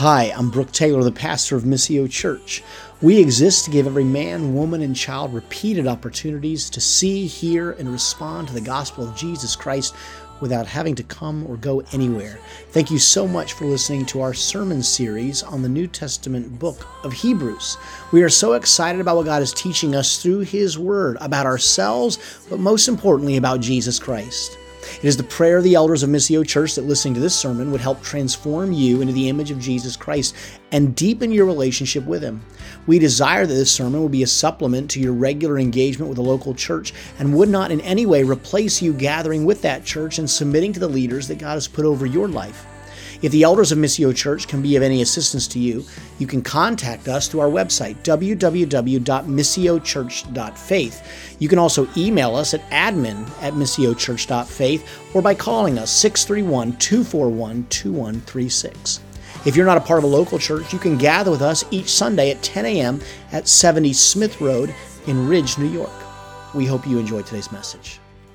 Hi, I'm Brooke Taylor, the pastor of Missio Church. We exist to give every man, woman, and child repeated opportunities to see, hear, and respond to the gospel of Jesus Christ without having to come or go anywhere. Thank you so much for listening to our sermon series on the New Testament book of Hebrews. We are so excited about what God is teaching us through His Word, about ourselves, but most importantly about Jesus Christ. It is the prayer of the elders of Missio Church that listening to this sermon would help transform you into the image of Jesus Christ and deepen your relationship with Him. We desire that this sermon will be a supplement to your regular engagement with a local church and would not in any way replace you gathering with that church and submitting to the leaders that God has put over your life. If the elders of Missio Church can be of any assistance to you, you can contact us through our website, www.missiochurch.faith. You can also email us at admin@missiochurch.faith or by calling us 631-241-2136. If you're not a part of a local church, you can gather with us each Sunday at 10 a.m. at 70 Smith Road in Ridge, New York. We hope you enjoy today's message.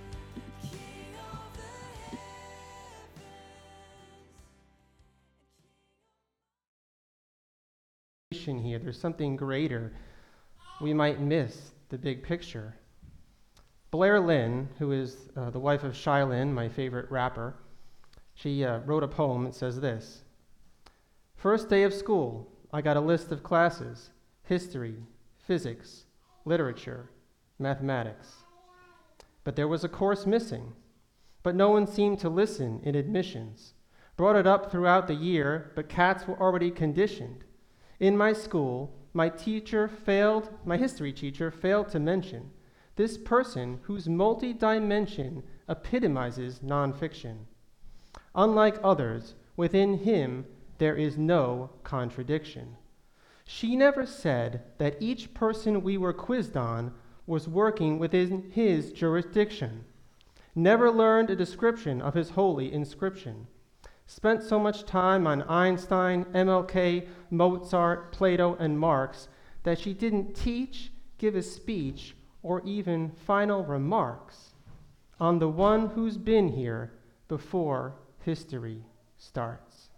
Here, there's something greater. We might miss the big picture. Blair Lynn, who is the wife of Shai Linne, my favorite rapper, she wrote a poem that says this: "First day of school, I got a list of classes: history, physics, literature, mathematics. But there was a course missing, but no one seemed to listen in admissions. Brought it up throughout the year, but cats were already conditioned. In my school, my history teacher failed to mention this person whose multi-dimension epitomizes nonfiction. Unlike others, within him there is no contradiction. She never said that each person we were quizzed on was working within his jurisdiction. Never learned a description of his holy inscription. Spent so much time on Einstein, MLK, Mozart, Plato, and Marx that she didn't teach, give a speech, or even final remarks on the one who's been here before history starts."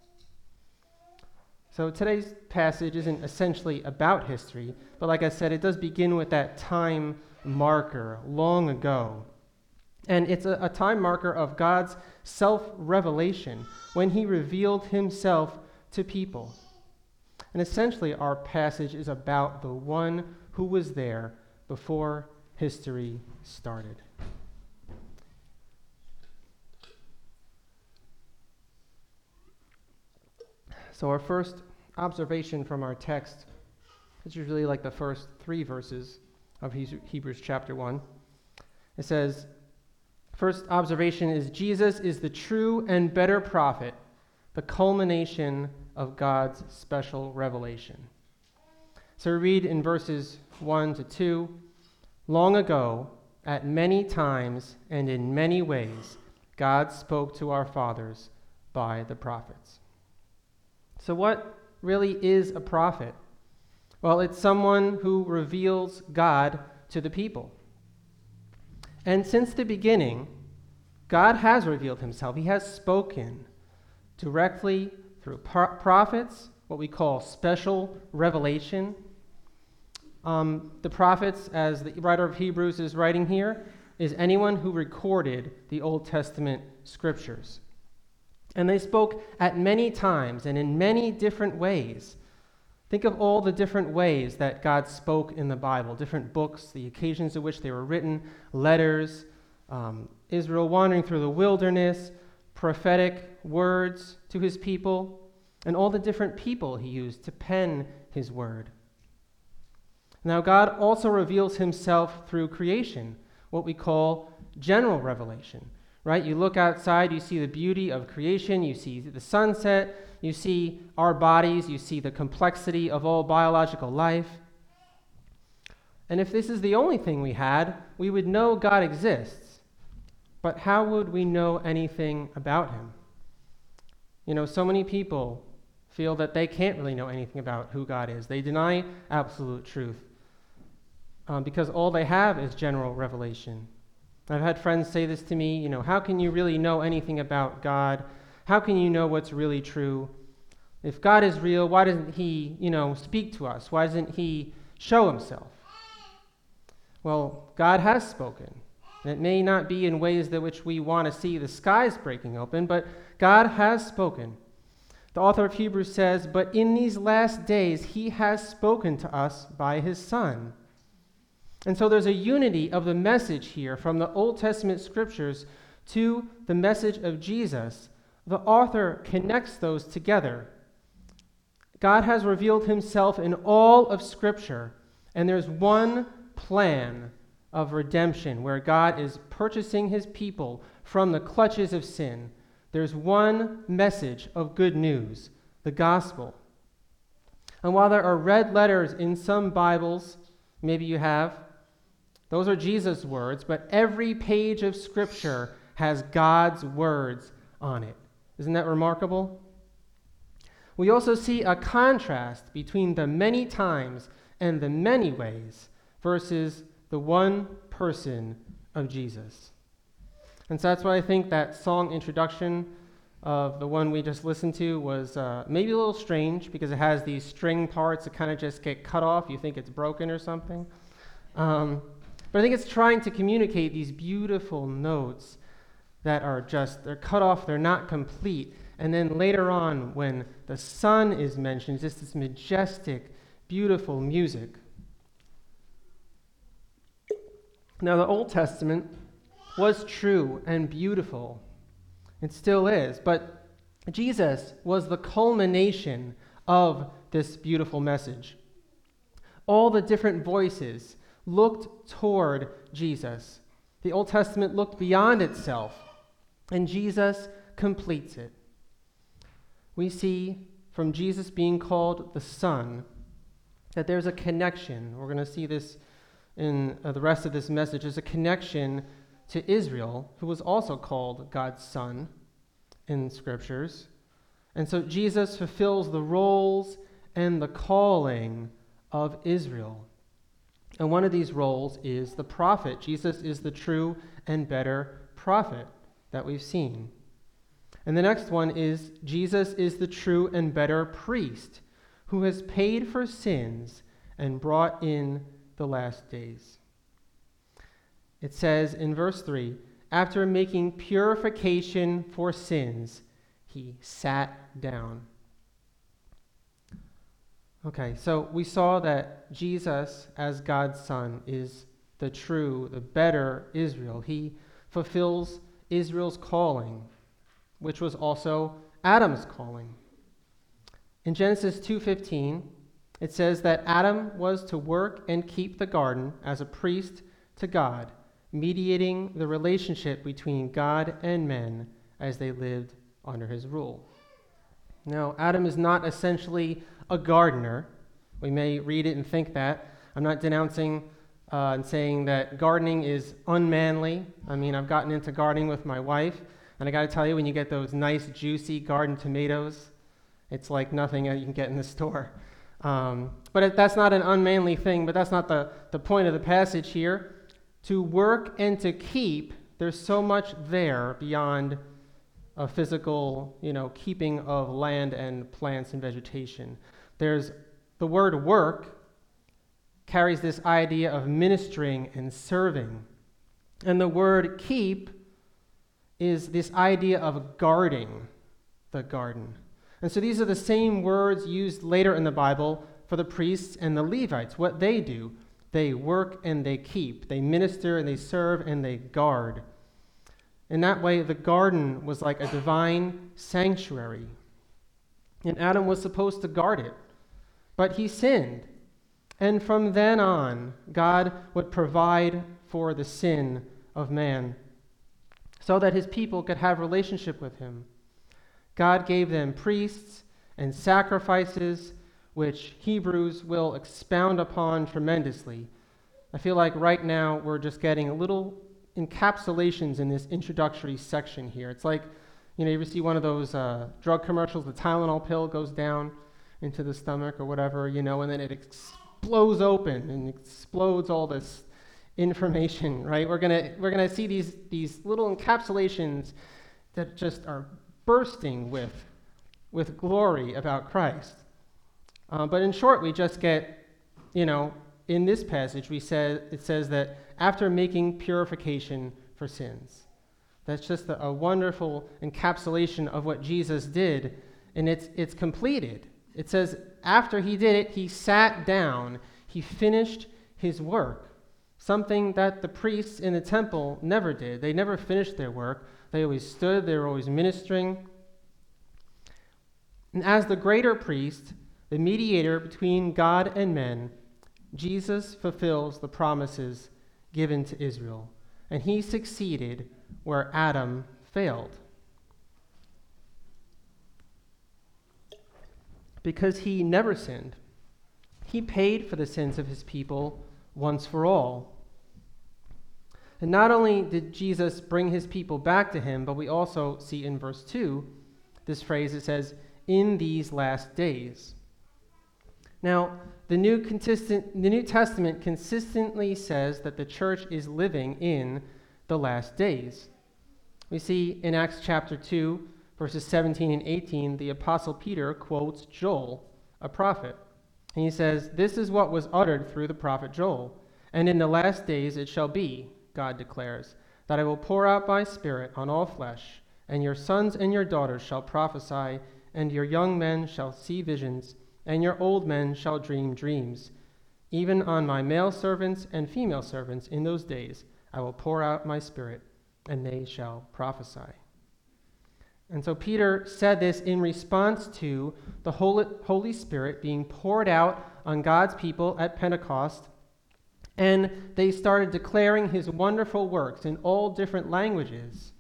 So today's passage isn't essentially about history, but like I said, it does begin with that time marker long ago. And it's a time marker of God's self-revelation when He revealed Himself to people. And essentially, our passage is about the one who was there before history started. So our first observation from our text is usually like the first 3 verses of Hebrews chapter 1. It says, first observation is Jesus is the true and better prophet, the culmination of God's special revelation. So we read in verses 1 to 2, "Long ago, at many times and in many ways, God spoke to our fathers by the prophets." So what really is a prophet? Well, it's someone who reveals God to the people. And since the beginning, God has revealed Himself. He has spoken directly through prophets, what we call special revelation. The prophets, as the writer of Hebrews is writing here, is anyone who recorded the Old Testament scriptures. And they spoke at many times and in many different ways. Think of all the different ways that God spoke in the Bible, different books, the occasions in which they were written, letters, Israel wandering through the wilderness, prophetic words to His people, and all the different people He used to pen His word. Now, God also reveals Himself through creation, what we call general revelation, right? You look outside, you see the beauty of creation, you see the sunset, you see our bodies, you see the complexity of all biological life. And if this is the only thing we had, we would know God exists. But how would we know anything about Him? You know, so many people feel that they can't really know anything about who God is. They deny absolute truth because all they have is general revelation. I've had friends say this to me, how can you really know anything about God? How can you know what's really true? If God is real, why doesn't he, speak to us? Why doesn't he show himself? Well, God has spoken. And it may not be in ways that which we want to see the skies breaking open, but God has spoken. The author of Hebrews says, "But in these last days he has spoken to us by his Son." And so there's a unity of the message here from the Old Testament scriptures to the message of Jesus. The author connects those together. God has revealed himself in all of Scripture, and there's one plan of redemption where God is purchasing his people from the clutches of sin. There's one message of good news, the gospel. And while there are red letters in some Bibles, maybe you have, those are Jesus' words, but every page of Scripture has God's words on it. Isn't that remarkable? We also see a contrast between the many times and the many ways versus the one person of Jesus. And so that's why I think that song introduction of the one we just listened to was maybe a little strange, because it has these string parts that kind of just get cut off. You think it's broken or something. But I think it's trying to communicate these beautiful notes that are they're cut off, they're not complete. And then later on, when the sun is mentioned, it's just this majestic, beautiful music. Now, the Old Testament was true and beautiful. It still is. But Jesus was the culmination of this beautiful message. All the different voices looked toward Jesus. The Old Testament looked beyond itself, and Jesus completes it. We see from Jesus being called the Son that there's a connection. We're going to see this in the rest of this message. There's a connection to Israel, who was also called God's Son in Scriptures. And so Jesus fulfills the roles and the calling of Israel. And one of these roles is the prophet. Jesus is the true and better prophet that we've seen. And the next one is Jesus is the true and better priest who has paid for sins and brought in the last days. It says in verse 3, after making purification for sins, he sat down. Okay, so we saw that Jesus, as God's Son, is the true, the better Israel. He fulfills Israel's calling, which was also Adam's calling. In Genesis 2:15, it says that Adam was to work and keep the garden as a priest to God, mediating the relationship between God and men as they lived under his rule. Now, Adam is not essentially a gardener. We may read it and think that. I'm not denouncing and saying that gardening is unmanly. I mean, I've gotten into gardening with my wife, and I got to tell you, when you get those nice, juicy garden tomatoes, it's like nothing you can get in the store. But that's not an unmanly thing, but that's not the point of the passage here. To work and to keep, there's so much there beyond a physical, keeping of land and plants and vegetation. There's the word work carries this idea of ministering and serving. And the word keep is this idea of guarding the garden. And so these are the same words used later in the Bible for the priests and the Levites. What they do, they work and they keep. They minister and they serve and they guard. In that way, the garden was like a divine sanctuary. And Adam was supposed to guard it. But he sinned. And from then on, God would provide for the sin of man so that his people could have relationship with him. God gave them priests and sacrifices, which Hebrews will expound upon tremendously. I feel like right now we're just getting a little encapsulations in this introductory section here. It's like, you ever see one of those drug commercials, the Tylenol pill goes down into the stomach or whatever, and then it explodes open and explodes all this information, right? We're gonna see these little encapsulations that just are bursting with with glory about Christ. But in short, we just get, in this passage, it says that after making purification for sins. That's just a wonderful encapsulation of what Jesus did, and it's completed. It says after he did it, he sat down, he finished his work, something that the priests in the temple never did. They never finished their work. They always stood, they were always ministering. And as the greater priest, the mediator between God and men, Jesus fulfills the promises given to Israel, and he succeeded where Adam failed. Because he never sinned, he paid for the sins of his people once for all. And not only did Jesus bring his people back to him, but we also see in verse 2 this phrase that says, "in these last days." Now, the New Testament consistently says that the church is living in the last days. We see in Acts chapter 2, verses 17 and 18, the Apostle Peter quotes Joel, a prophet. And he says, "This is what was uttered through the prophet Joel. And in the last days it shall be, God declares, that I will pour out my spirit on all flesh, and your sons and your daughters shall prophesy, and your young men shall see visions, and your old men shall dream dreams. Even on my male servants and female servants in those days I will pour out my spirit, and they shall prophesy." And so Peter said this in response to the Holy Spirit being poured out on God's people at Pentecost, and they started declaring his wonderful works in all different languages.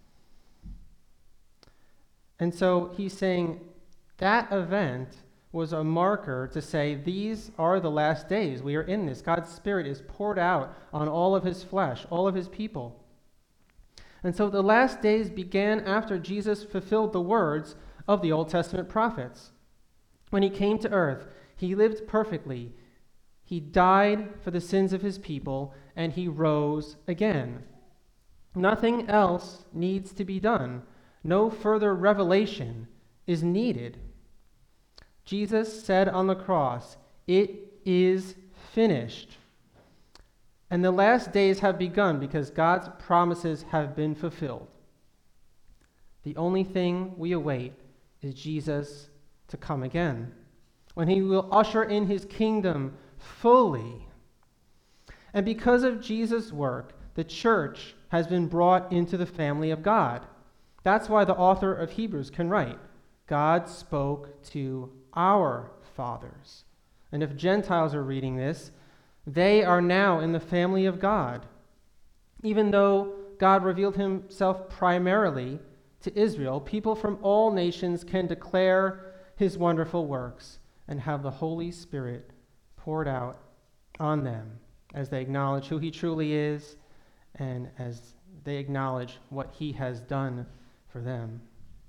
And so he's saying that event was a marker to say, these are the last days. We are in this. God's Spirit is poured out on all of his flesh, all of his people. And so the last days began after Jesus fulfilled the words of the Old Testament prophets. When he came to earth, he lived perfectly. He died for the sins of his people, and he rose again. Nothing else needs to be done. No further revelation is needed. Jesus said on the cross, "It is finished." And the last days have begun because God's promises have been fulfilled. The only thing we await is Jesus to come again, when he will usher in his kingdom fully. And because of Jesus' work, the church has been brought into the family of God. That's why the author of Hebrews can write, "God spoke to our fathers." And if Gentiles are reading this, they are now in the family of God. Even though God revealed himself primarily to Israel, people from all nations can declare his wonderful works and have the Holy Spirit poured out on them as they acknowledge who he truly is and as they acknowledge what he has done for them.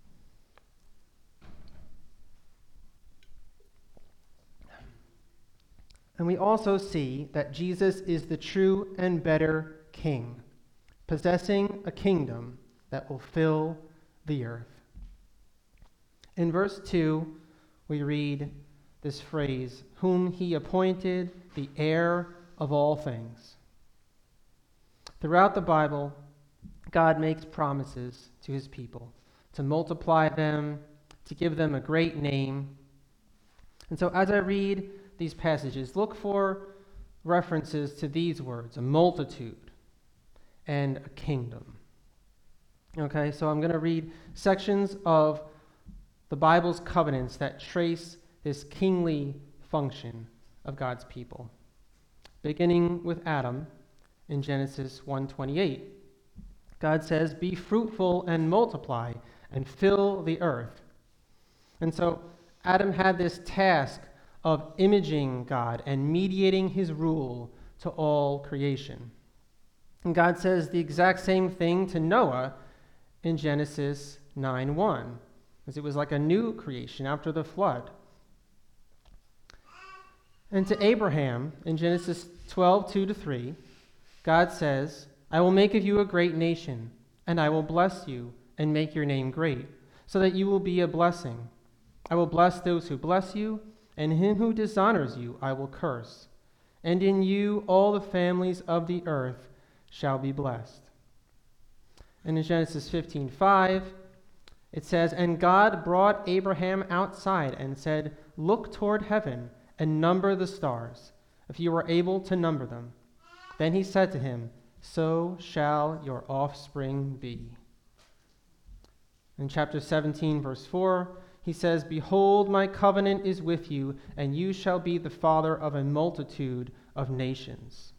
And we also see that Jesus is the true and better king, possessing a kingdom that will fill the earth. In verse 2, we read this phrase, "whom he appointed the heir of all things." Throughout the Bible, God makes promises to his people to multiply them, to give them a great name. And so as I read these passages, look for references to these words, a multitude and a kingdom. Okay, so I'm going to read sections of the Bible's covenants that trace this kingly function of God's people. Beginning with Adam in Genesis 1:28. God says, "Be fruitful and multiply and fill the earth." And so Adam had this task of imaging God and mediating his rule to all creation. And God says the exact same thing to Noah in Genesis 9:1, as it was like a new creation after the flood. And to Abraham in Genesis 12:2-3, God says, "I will make of you a great nation, and I will bless you and make your name great, so that you will be a blessing. I will bless those who bless you, and him who dishonors you I will curse. And in you all the families of the earth shall be blessed. And in Genesis 15:5, it says, And God brought Abraham outside and said, Look toward heaven and number the stars, if you are able to number them. Then he said to him, So shall your offspring be. In chapter 17, verse 4, he says, Behold, my covenant is with you, and you shall be the father of a multitude of nations.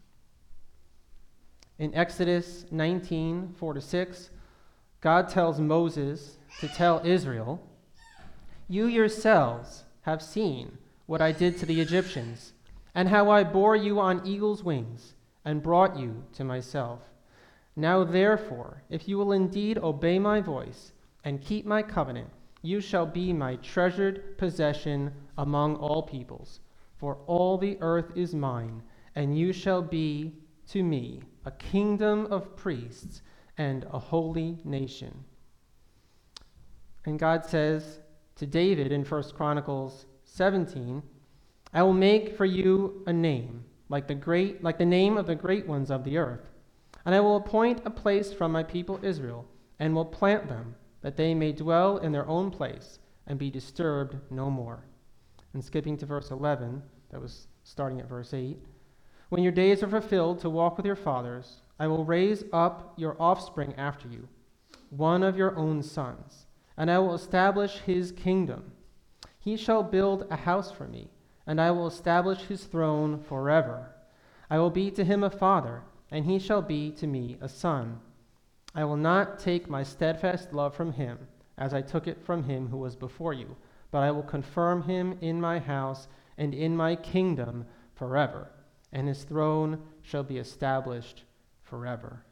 In Exodus 19, 4-6, God tells Moses to tell Israel, You yourselves have seen what I did to the Egyptians, and how I bore you on eagle's wings, and brought you to myself. Now therefore, if you will indeed obey my voice, and keep my covenant, you shall be my treasured possession among all peoples, for all the earth is mine, and you shall be to me a kingdom of priests and a holy nation. And God says to David in 1 Chronicles 17, I will make for you a name, like the name of the great ones of the earth, and I will appoint a place from my people Israel, and will plant them, that they may dwell in their own place and be disturbed no more. And skipping to verse 11, that was starting at verse 8, When your days are fulfilled to walk with your fathers, I will raise up your offspring after you, one of your own sons, and I will establish his kingdom. He shall build a house for me, and I will establish his throne forever. I will be to him a father, and he shall be to me a son. I will not take my steadfast love from him, as I took it from him who was before you, but I will confirm him in my house and in my kingdom forever, and his throne shall be established forever.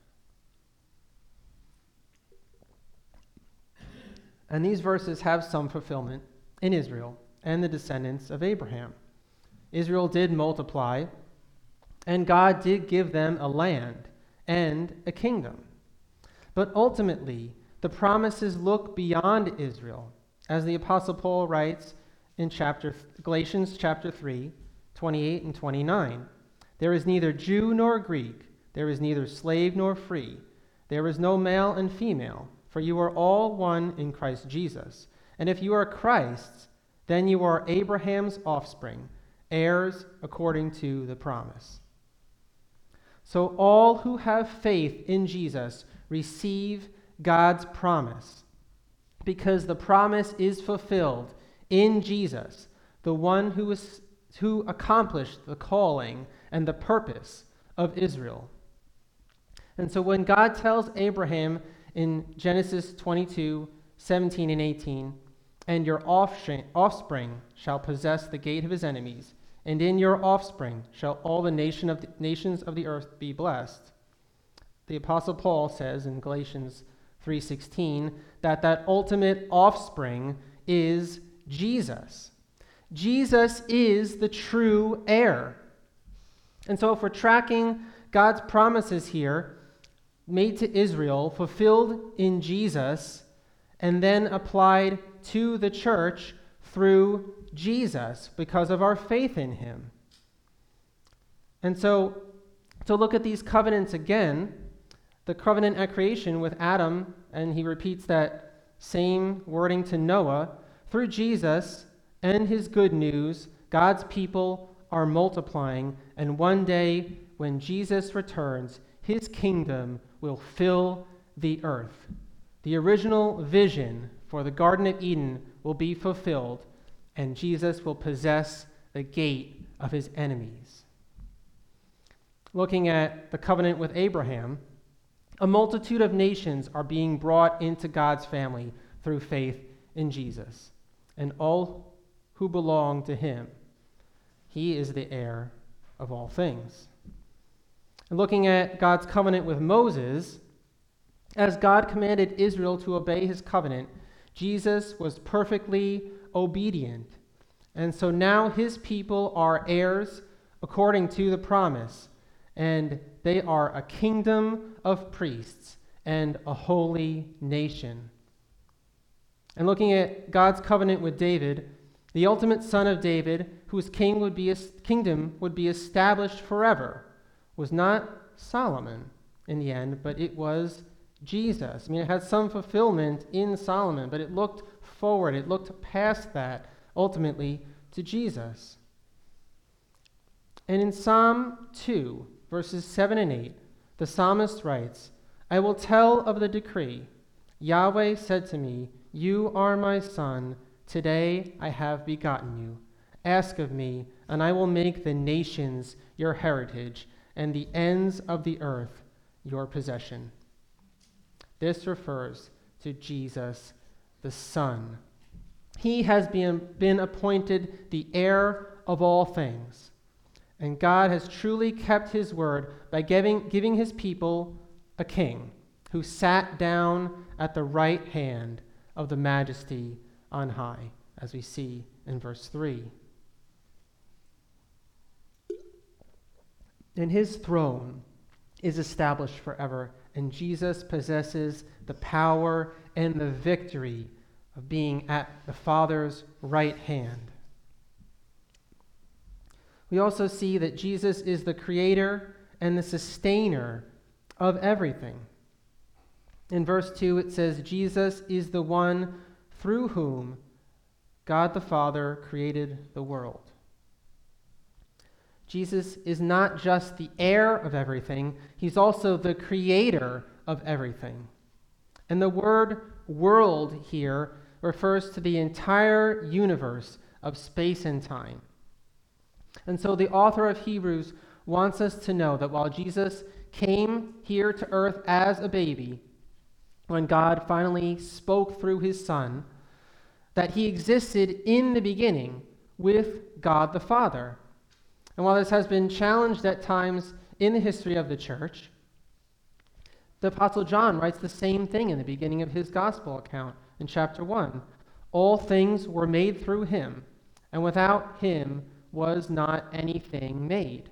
And these verses have some fulfillment in Israel and the descendants of Abraham. Israel did multiply, and God did give them a land and a kingdom. But ultimately, the promises look beyond Israel, as the Apostle Paul writes in Galatians chapter 3, 28 and 29. There is neither Jew nor Greek, there is neither slave nor free, there is no male and female, for you are all one in Christ Jesus. And if you are Christ's, then you are Abraham's offspring, heirs according to the promise. So all who have faith in Jesus receive God's promise, because the promise is fulfilled in Jesus, the one who accomplished the calling and the purpose of Israel. And so when God tells Abraham in Genesis 22, 17 and 18, and your offspring shall possess the gate of his enemies, and in your offspring shall all the nations of the earth be blessed. The Apostle Paul says in Galatians 3:16 that ultimate offspring is Jesus. Jesus is the true heir. And so if we're tracking God's promises here, made to Israel, fulfilled in Jesus, and then applied to the church through Jesus because of our faith in him. And so to look at these covenants again, the covenant at creation with Adam, and he repeats that same wording to Noah, through Jesus and his good news, God's people are multiplying, and one day when Jesus returns, his kingdom will fill the earth. The original vision for the Garden of Eden will be fulfilled, and Jesus will possess the gate of his enemies. Looking at the covenant with Abraham, a multitude of nations are being brought into God's family through faith in Jesus, and all who belong to him. He is the heir of all things. And looking at God's covenant with Moses, as God commanded Israel to obey his covenant, Jesus was perfectly obedient. And so now his people are heirs according to the promise, and they are a kingdom of priests and a holy nation. And looking at God's covenant with David, the ultimate son of David, whose kingdom would be established forever, was not Solomon in the end, but it was Jesus. I mean, it had some fulfillment in Solomon, but it looked forward. It looked past that, ultimately, to Jesus. And in Psalm 2, verses 7 and 8, the psalmist writes, "I will tell of the decree. Yahweh said to me, 'You are my son. Today I have begotten you. Ask of me, and I will make the nations your heritage, and the ends of the earth your possession.'" This refers to Jesus, the Son. He has been appointed the heir of all things. And God has truly kept his word by giving his people a king who sat down at the right hand of the majesty on high, as we see in verse 3. And his throne is established forever, and Jesus possesses the power and the victory of being at the Father's right hand. We also see that Jesus is the creator and the sustainer of everything. In verse 2, it says, Jesus is the one through whom God the Father created the world. Jesus is not just the heir of everything, he's also the creator of everything. And the word world here refers to the entire universe of space and time. And so the author of Hebrews wants us to know that while Jesus came here to earth as a baby, when God finally spoke through his Son, that he existed in the beginning with God the Father. And while this has been challenged at times in the history of the church, the Apostle John writes the same thing in the beginning of his gospel account in chapter 1. All things were made through him, and without him was not anything made.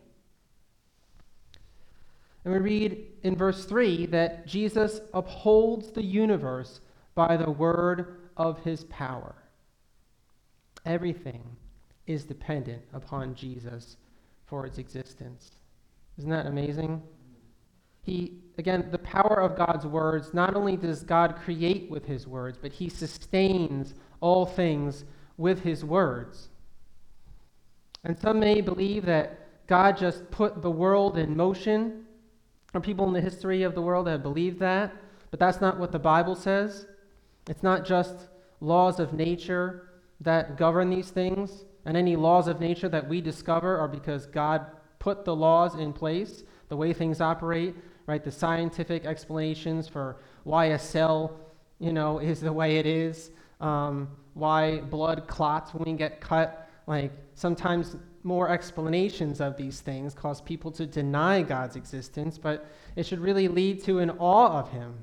And we read in verse 3 that Jesus upholds the universe by the word of his power. Everything is dependent upon Jesus for its existence. Isn't that amazing? Again, the power of God's words, not only does God create with his words, but he sustains all things with his words. And some may believe that God just put the world in motion, or people in the history of the world have believed that, but that's not what the Bible says. It's not just laws of nature that govern these things, and any laws of nature that we discover are because God put the laws in place, the way things operate, right? The scientific explanations for why a cell, is the way it is, why blood clots when we get cut. Like, sometimes more explanations of these things cause people to deny God's existence, but it should really lead to an awe of him.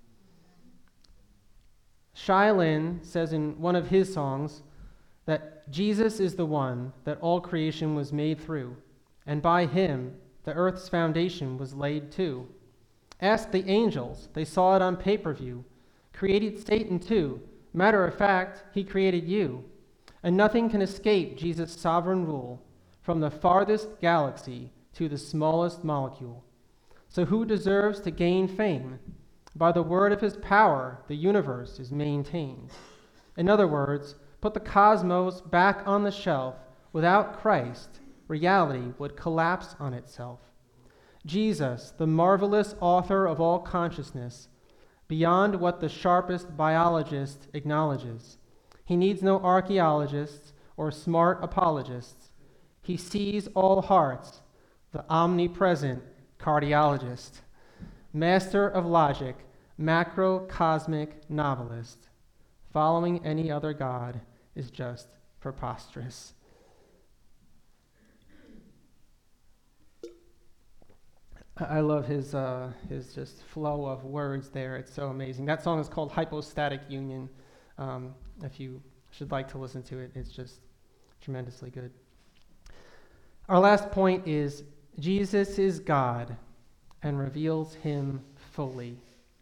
Shai Linne says in one of his songs that Jesus is the one that all creation was made through, and by him the earth's foundation was laid too. Ask the angels, they saw it on pay-per-view. Created Satan too. Matter of fact, he created you. And nothing can escape Jesus' sovereign rule, from the farthest galaxy to the smallest molecule. So who deserves to gain fame? By the word of his power, the universe is maintained. In other words, put the cosmos back on the shelf. Without Christ, reality would collapse on itself. Jesus, the marvelous author of all consciousness, beyond what the sharpest biologist acknowledges. He needs no archaeologists or smart apologists. He sees all hearts, the omnipresent cardiologist, master of logic, macrocosmic novelist. Following any other god is just preposterous. I love his just flow of words there. It's so amazing. That song is called Hypostatic Union. If you should like to listen to it, it's just tremendously good. Our last point is Jesus is God and reveals him fully.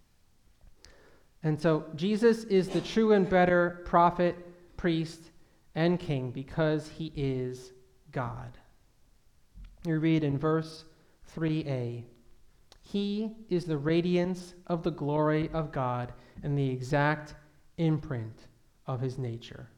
And so Jesus is the true and better prophet, priest, and King because he is God. We read in verse 3a, he is the radiance of the glory of God and the exact imprint of his nature.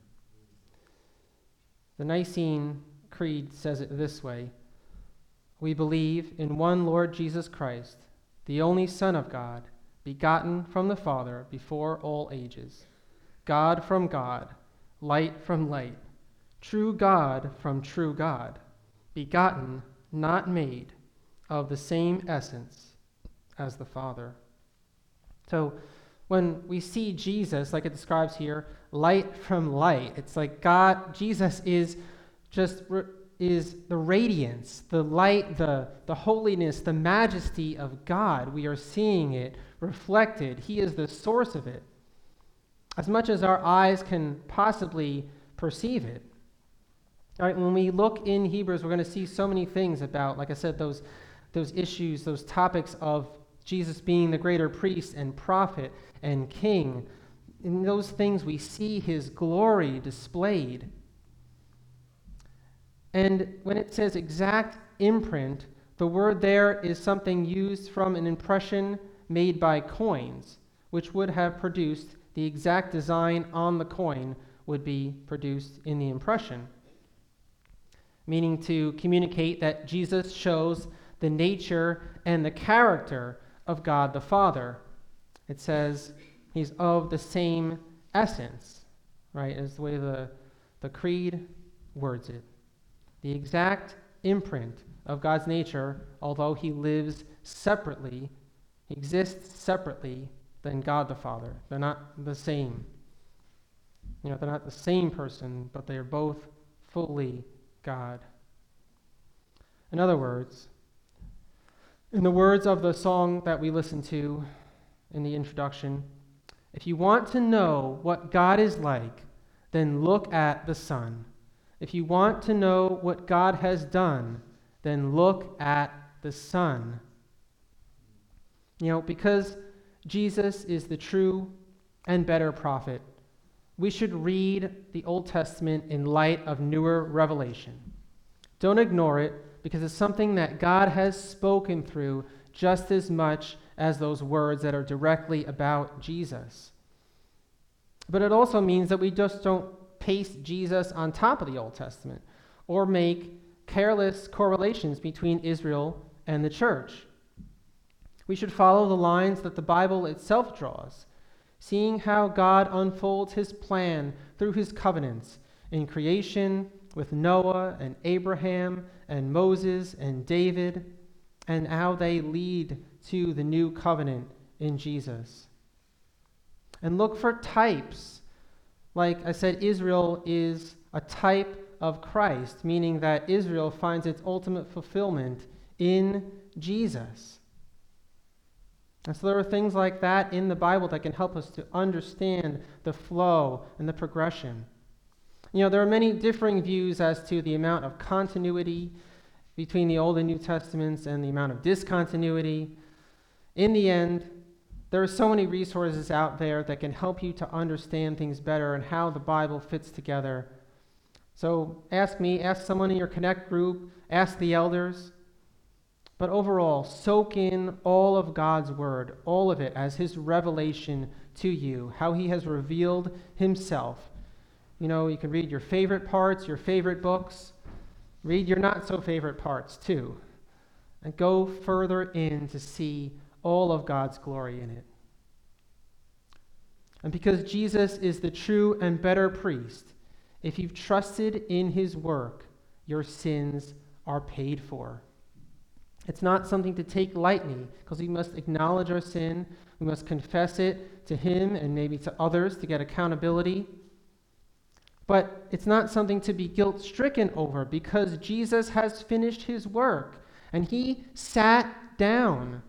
The Nicene Creed says it this way: we believe in one Lord Jesus Christ, the only Son of God, begotten from the Father before all ages, God from God, light from light, true God from true God, begotten, not made, of the same essence as the Father. So when we see Jesus, like it describes here, light from light, it's like Jesus is the radiance, the light, the holiness, the majesty of God. We are seeing it reflected. He is the source of it, as much as our eyes can possibly perceive it. All right, when we look in Hebrews, we're going to see so many things about, like I said, those issues, those topics of Jesus being the greater priest and prophet and king. In those things, we see his glory displayed. And when it says exact imprint, the word there is something used from an impression made by coins, which would have produced the exact design on the coin would be produced in the impression, meaning to communicate that Jesus shows the nature and the character of God the Father. It says he's of the same essence, right, is the way the Creed words it. The exact imprint of God's nature, although he lives separately, he exists separately than God the Father. They're not the same. They're not the same person, but they are both fully God. In other words, in the words of the song that we listened to in the introduction, if you want to know what God is like, then look at the Son. If you want to know what God has done, then look at the Son. Because Jesus is the true and better prophet, we should read the Old Testament in light of newer revelation. Don't ignore it, because it's something that God has spoken through just as much as those words that are directly about Jesus. But it also means that we just don't paste Jesus on top of the Old Testament or make careless correlations between Israel and the church. We should follow the lines that the Bible itself draws, seeing how God unfolds his plan through his covenants in creation with Noah and Abraham and Moses and David, and how they lead to the new covenant in Jesus. And look for types. Like I said, Israel is a type of Christ, meaning that Israel finds its ultimate fulfillment in Jesus. And so there are things like that in the Bible that can help us to understand the flow and the progression. There are many differing views as to the amount of continuity between the Old and New Testaments and the amount of discontinuity. In the end, there are so many resources out there that can help you to understand things better and how the Bible fits together. So ask me, ask someone in your Connect group, ask the elders. But overall, soak in all of God's word, all of it as his revelation to you, how he has revealed himself. You can read your favorite parts, your favorite books. Read your not-so-favorite parts, too. And go further in to see all of God's glory in it. And because Jesus is the true and better priest, if you've trusted in his work, your sins are paid for. It's not something to take lightly, because we must acknowledge our sin. We must confess it to him and maybe to others to get accountability. But it's not something to be guilt-stricken over, because Jesus has finished his work and he sat down.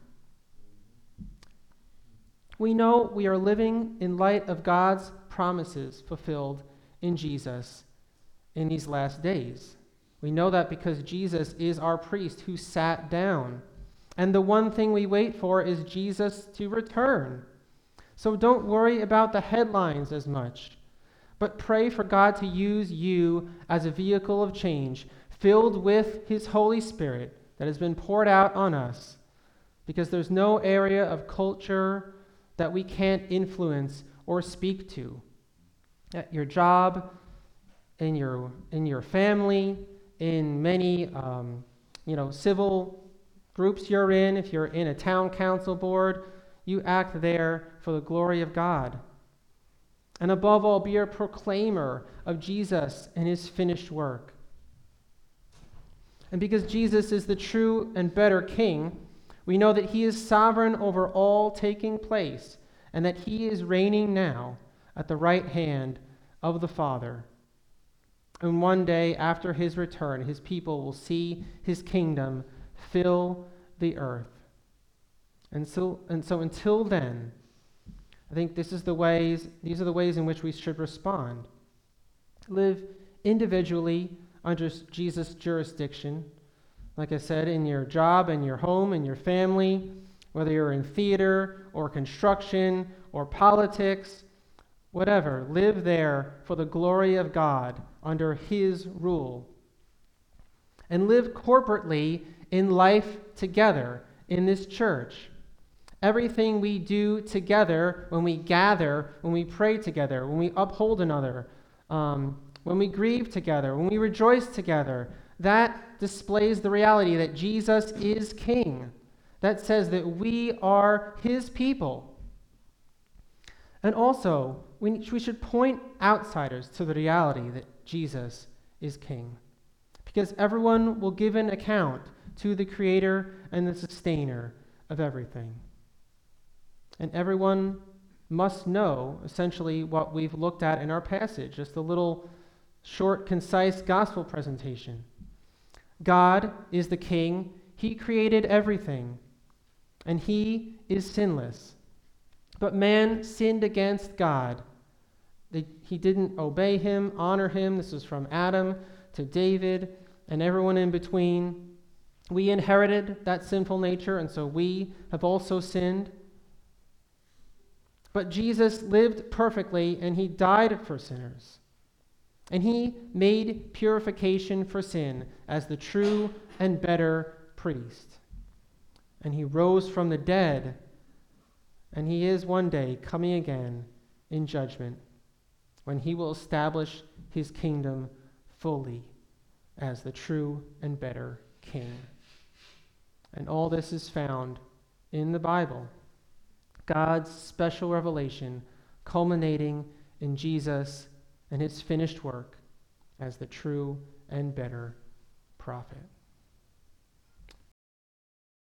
We know we are living in light of God's promises fulfilled in Jesus in these last days. We know that because Jesus is our priest who sat down. And the one thing we wait for is Jesus to return. So don't worry about the headlines as much, but pray for God to use you as a vehicle of change, filled with His Holy Spirit that has been poured out on us, because there's no area of culture that we can't influence or speak to. At your job, in your family, in many civil groups you're in, if you're in a town council board, you act there for the glory of God. And above all, be a proclaimer of Jesus and His finished work. And because Jesus is the true and better King, we know that He is sovereign over all taking place, and that He is reigning now at the right hand of the Father. And one day after His return, His people will see His kingdom fill the earth. And so until then, I think these are the ways in which we should respond. Live individually under Jesus' jurisdiction. Like I said, in your job, in your home, in your family, whether you're in theater or construction or politics, whatever, live there for the glory of God under His rule. And live corporately in life together in this church. Everything we do together, when we gather, when we pray together, when we uphold another, when we grieve together, when we rejoice together, that displays the reality that Jesus is King. That says that we are His people. And also, we should point outsiders to the reality that Jesus is King. Because everyone will give an account to the Creator and the Sustainer of everything. And everyone must know, essentially, what we've looked at in our passage, just a little short, concise gospel presentation. God is the King. He created everything, and He is sinless. But man sinned against God. He didn't obey Him, honor Him. This is from Adam to David and everyone in between. We inherited that sinful nature, and so we have also sinned. But Jesus lived perfectly, and He died for sinners. And He made purification for sin as the true and better priest. And He rose from the dead, and He is one day coming again in judgment, when He will establish His kingdom fully as the true and better King. And all this is found in the Bible. God's special revelation culminating in Jesus and His finished work as the true and better prophet.